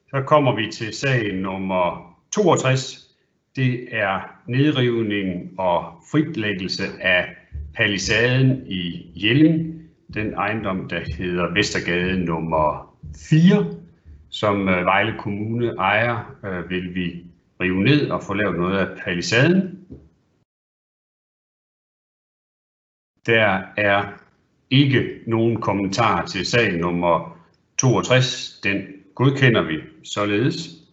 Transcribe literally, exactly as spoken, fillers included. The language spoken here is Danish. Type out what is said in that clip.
Så kommer vi til sag nummer toogtres. Det er nedrivning og fritlæggelse af palisaden i Jelling. Den ejendom, der hedder Vestergade nummer fire, som Vejle Kommune ejer, vil vi rive ned og få lavet noget af palisaden. Der er ikke nogen kommentar til sag nummer toogtres. Den godkender vi således.